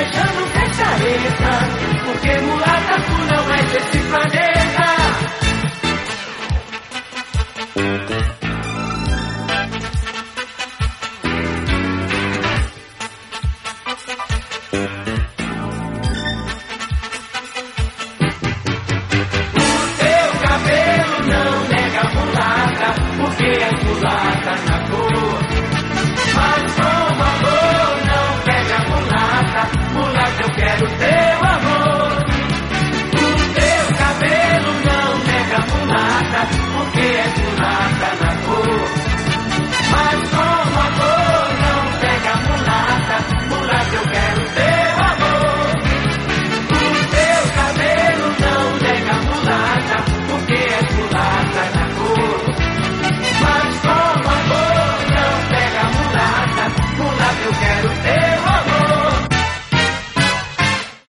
beijando picareta, porque mulata tu não és desse planeta. O teu cabelo não nega mulata, porque és mulata na cor. Mas com amor não pega mulata, mulata eu quero ter.